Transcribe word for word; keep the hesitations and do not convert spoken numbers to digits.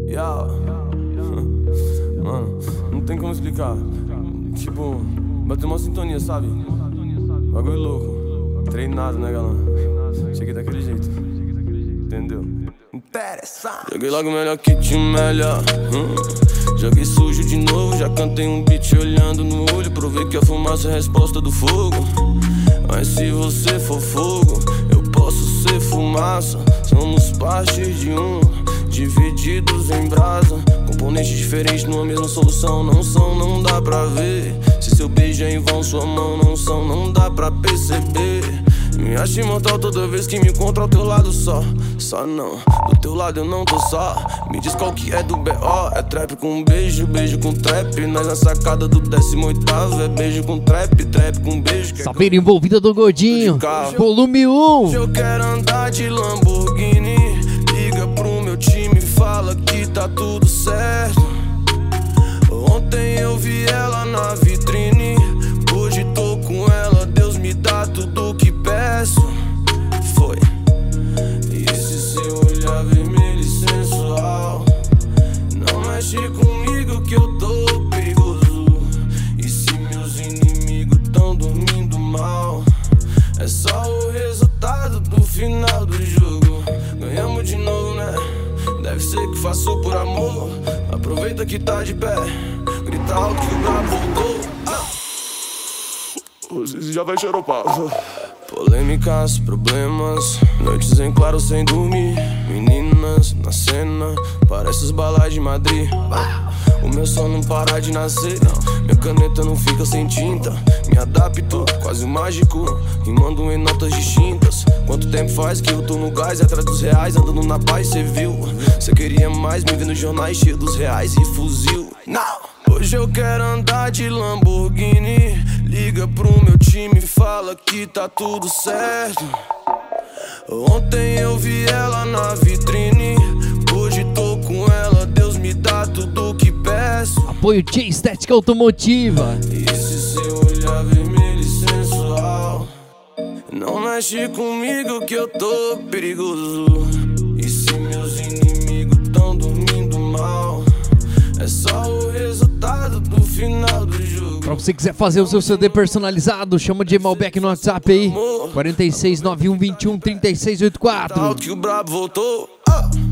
Yeah. Mano, não tem como explicar. Tipo, bateu uma sintonia, sabe? Bagulho louco. Treinado, né, galã? Cheguei daquele jeito. Entendeu? Interessante. Joguei logo melhor que te melhor. Hum. Joguei sujo de novo. Já cantei um beat olhando no olho. Provei que a fumaça é a resposta do fogo. Mas se você for fogo, eu posso ser fumaça. Somos partes de um, divididos em brasa. Componentes diferentes numa mesma solução. Não são, não dá pra ver. Se seu beijo é em vão, sua mão não são, não dá pra perceber. Me acho imortal toda vez que me encontro ao teu lado só. Só não, do teu lado eu não tô só. Me diz qual que é do B O. É trap com beijo, beijo com trap. Nós na sacada do décimo oitavo. É beijo com trap, trap com beijo. Saber envolvida do Gordinho, volume um. Eu quero andar de Lamborghini. Liga pro meu time, fala que tá tudo certo. Ontem eu vi ela na vitrine, hoje tô com ela. Deus me dá tudo que peço. Foi. E esse seu olhar vermelho e sensual não mexe comigo que eu tô perigoso. E se meus inimigos tão dormindo mal, é só o resultado do final do jogo. Ganhamos de novo, né? Deve ser que faço por amor. Aproveita que tá de pé, grita alto que o brabo voltou. Você já vai xeropar. Polêmicas, problemas, noites em claro sem dormir. Meninas na cena, parece os balais de Madrid. O meu som não para de nascer, minha caneta não fica sem tinta. Me adapto, quase um mágico, rimando em notas distintas. Quanto tempo faz que eu tô no gás, atrás dos reais, andando na paz, cê viu? Cê queria mais, me vendo nos jornais cheio dos reais e fuzil. Não! Hoje eu quero andar de Lamborghini. Liga pro meu time, fala que tá tudo certo. Ontem eu vi ela na vitrine, hoje tô com ela. Deus me dá tudo que peço. Apoio Tia Estética Automotiva. E esse seu olhar vermelho e sensual não mexe comigo que eu tô perigoso. E se meus inimigos tão dormindo mal, é só o resultado do final do jogo. Pra você quiser fazer o seu C D personalizado, chama de Malbec no WhatsApp aí. quatro seis nove um, dois um, três seis oito quatro. Que o brabo voltou. Oh.